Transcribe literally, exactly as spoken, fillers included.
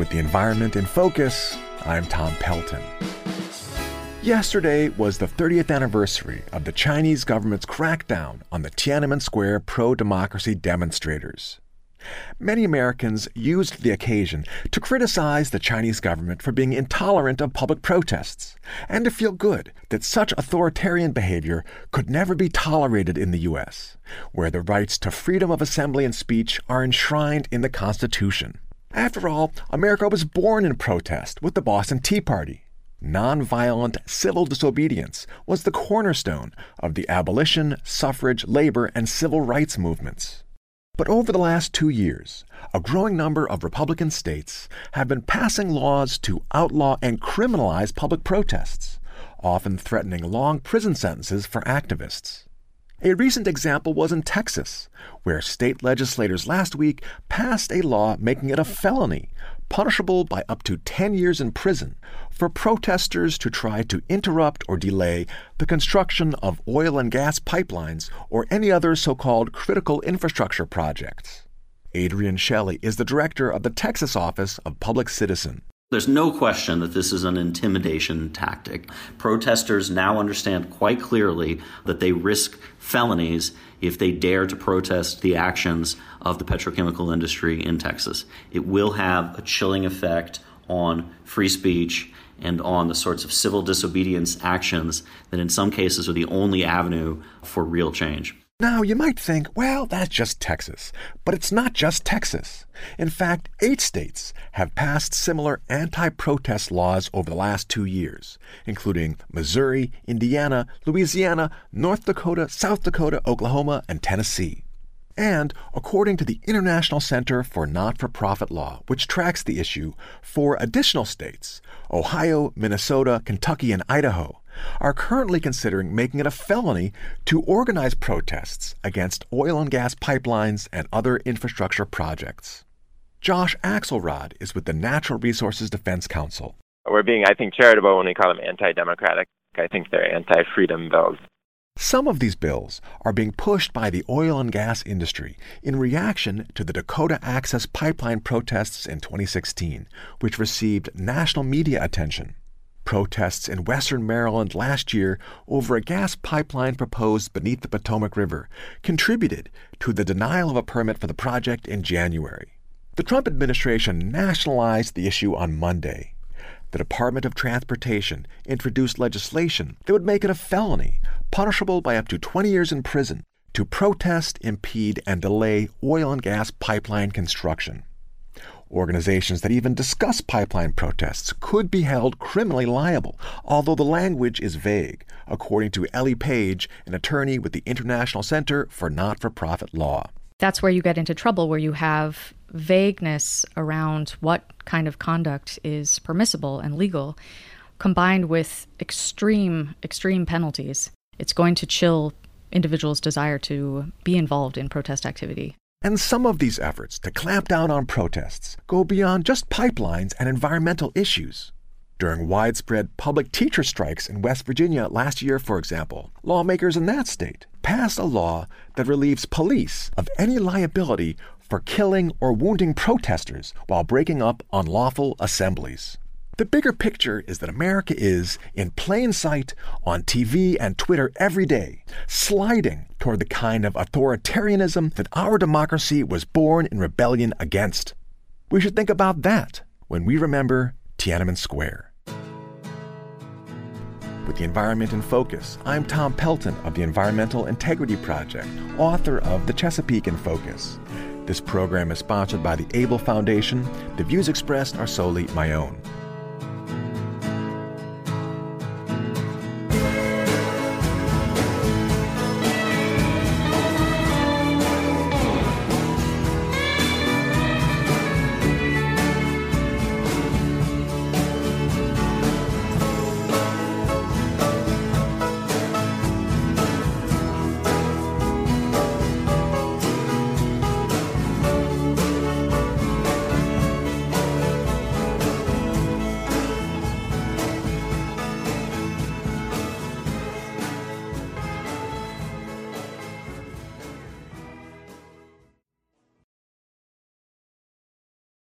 With the environment in focus, I'm Tom Pelton. Yesterday was the thirtieth anniversary of the Chinese government's crackdown on the Tiananmen Square pro-democracy demonstrators. Many Americans used the occasion to criticize the Chinese government for being intolerant of public protests, and to feel good that such authoritarian behavior could never be tolerated in the U S, where the rights to freedom of assembly and speech are enshrined in the Constitution. After all, America was born in protest with the Boston Tea Party. Nonviolent civil disobedience was the cornerstone of the abolition, suffrage, labor, and civil rights movements. But over the last two years, a growing number of Republican states have been passing laws to outlaw and criminalize public protests, often threatening long prison sentences for activists. A recent example was in Texas, where state legislators last week passed a law making it a felony, punishable by up to ten years in prison, for protesters to try to interrupt or delay the construction of oil and gas pipelines or any other so-called critical infrastructure projects. Adrian Shelley is the director of the Texas office of Public Citizen. There's no question that this is an intimidation tactic. Protesters now understand quite clearly that they risk felonies if they dare to protest the actions of the petrochemical industry in Texas. It will have a chilling effect on free speech and on the sorts of civil disobedience actions that in some cases are the only avenue for real change. Now, you might think, well, that's just Texas. But it's not just Texas. In fact, eight states have passed similar anti-protest laws over the last two years, including Missouri, Indiana, Louisiana, North Dakota, South Dakota, Oklahoma, and Tennessee. And, according to the International Center for Not-for-Profit Law, which tracks the issue, four additional states, Ohio, Minnesota, Kentucky, and Idaho, are currently considering making it a felony to organize protests against oil and gas pipelines and other infrastructure projects. Josh Axelrod is with the Natural Resources Defense Council. We're being, I think, charitable when we call them anti-democratic. I think they're anti-freedom bills. Some of these bills are being pushed by the oil and gas industry in reaction to the Dakota Access Pipeline protests in twenty sixteen, which received national media attention. Protests in western Maryland last year over a gas pipeline proposed beneath the Potomac River contributed to the denial of a permit for the project in January. The Trump administration nationalized the issue on Monday. The Department of Transportation introduced legislation that would make it a felony, punishable by up to twenty years in prison, to protest, impede, and delay oil and gas pipeline construction. Organizations that even discuss pipeline protests could be held criminally liable, although the language is vague, according to Ellie Page, an attorney with the International Center for Not-for-Profit Law. That's where you get into trouble, where you have vagueness around what kind of conduct is permissible and legal, combined with extreme, extreme penalties. It's going to chill individuals' desire to be involved in protest activity. And some of these efforts to clamp down on protests go beyond just pipelines and environmental issues. During widespread public teacher strikes in West Virginia last year, for example, lawmakers in that state passed a law that relieves police of any liability for killing or wounding protesters while breaking up unlawful assemblies. The bigger picture is that America is, in plain sight, on T V and Twitter every day, sliding toward the kind of authoritarianism that our democracy was born in rebellion against. We should think about that when we remember Tiananmen Square. With the environment in focus, I'm Tom Pelton of the Environmental Integrity Project, author of The Chesapeake in Focus. This program is sponsored by the Able Foundation. The views expressed are solely my own.